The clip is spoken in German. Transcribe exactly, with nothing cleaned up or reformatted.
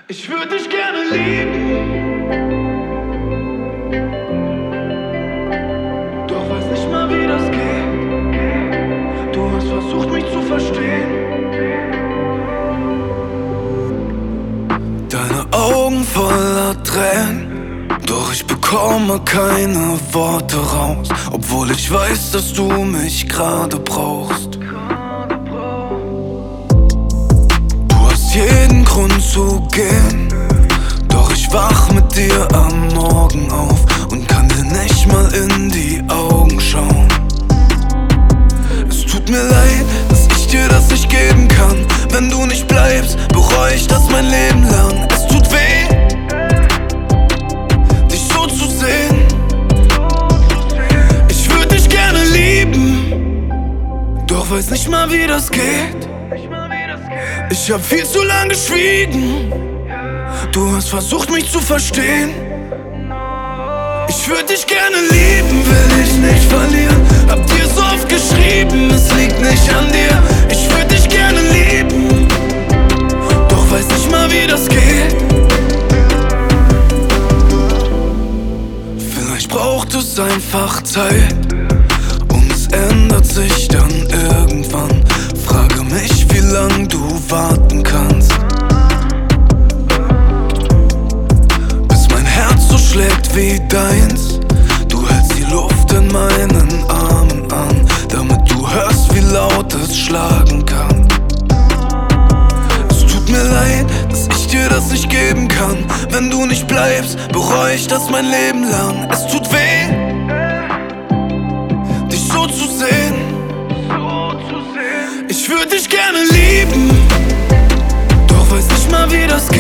Ich würde dich gerne lieben, doch weiß nicht mal, wie das geht. Du hast versucht, mich zu verstehen. Deine Augen voller Tränen, doch ich bekomme keine Worte raus, obwohl ich weiß, dass du mich gerade brauchst. Du hast jeden Grund zu gehen, doch ich wach mit dir am Morgen auf und kann dir nicht mal in die Augen schauen. Es tut mir leid, dass ich dir das nicht geben kann. Wenn du nicht bleibst, bereue ich das mein Leben lang. Es tut weh, dich so zu sehen. Ich würde dich gerne lieben, doch weiß nicht mal, wie das geht. Ich hab viel zu lang geschwiegen. Du hast versucht, mich zu verstehen. Ich würde dich gerne lieben, will dich nicht verlieren. Hab dir so oft geschrieben, es liegt nicht an dir. Ich würde dich gerne lieben, doch weiß nicht mal, wie das geht. Vielleicht braucht es einfach Zeit und es ändert sich dann irgendwann. Frage mich, wie lang du warten kannst, bis mein Herz so schlägt wie deins. Du hältst die Luft in meinen Armen an, damit du hörst, wie laut es schlagen kann. Es tut mir leid, dass ich dir das nicht geben kann. Wenn du nicht bleibst, bereue ich das mein Leben lang. Es tut weh, dich so zu sehen. Ich würde dich gerne lieben, doch weiß nicht mal, wie das geht.